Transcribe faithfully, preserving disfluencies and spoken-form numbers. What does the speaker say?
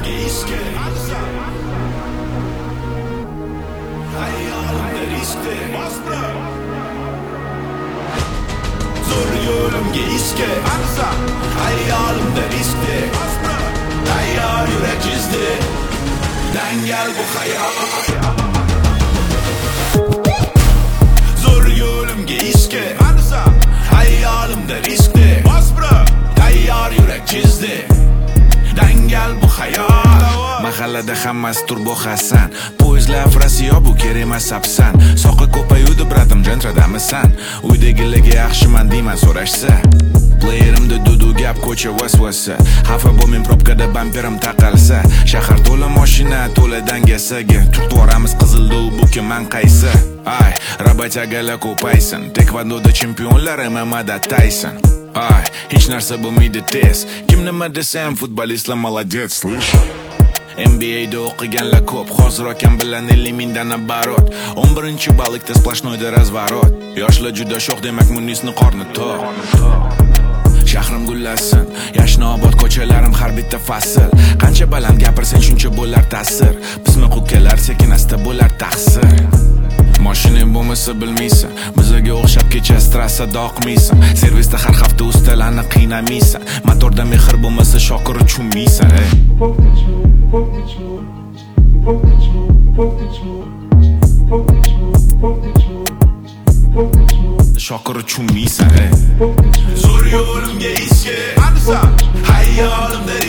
yo'limga ishga hayolimda riskda zo'r yo'limga ishga hayolimda riskda tayyor yurak chizdi dangal bu hayot zo'r yo'limga ishga hayolimda riskda tayyor yurak chizdi dangal bu hayot mahallada hammasi turbo Hasan poyezdlar Frasiyo bu kerak emas sapsan soqi ko'payuvdi bratim jantradamisan uydagilarga yaxshiman deyman so'rashsa playerimda dudu gap ko'cha vasvasa xafa bo'lmang probkada bamperim taqalsa shahar to'la mashina to'la dangasaga tutvoramiz qizilda bu kimman qaysi ay rabatagalar ko'paysin tekvandoda chempionlar M M A'da Tyson ay hech narsa bo'lmaydi tez kim nima desam futbolistlar молодец слышь N B A'da o'qiganlar ko'p hozir akam bilan ellik mingdan оборот o'n birinchi balikda splashnoyda razворот yoshlar juda sho'x demak Munisni qorni to'q shahrim gullasin Yashnobod ko'chalarim har bitta fasl qancha baland gapirsang shuncha bo'lar ta'sir pismiq ukalar sekin asta bo'lar taqsir mashinang bo'lmasa bilmaysan bizaga o'xshab kechasi trassada oqmaysan servisda har hafta ustalarni qiynamaysan motorda mehr bo'lmasa shokir uchunmaysan ey shokir uchunmaysan ey zo'r yo'limga ishga hayolimda